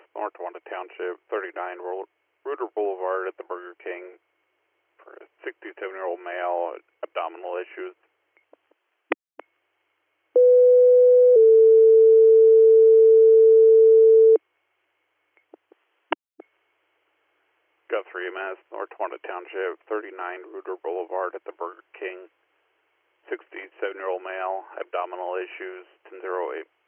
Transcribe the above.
North Wanda Township, 39 Reuter Boulevard at the Burger King for a 67-year-old male, abdominal issues. Guthrie, EMS, North Wanda Township, 39 Reuter Boulevard at the Burger King, 67-year-old male, abdominal issues, 1008.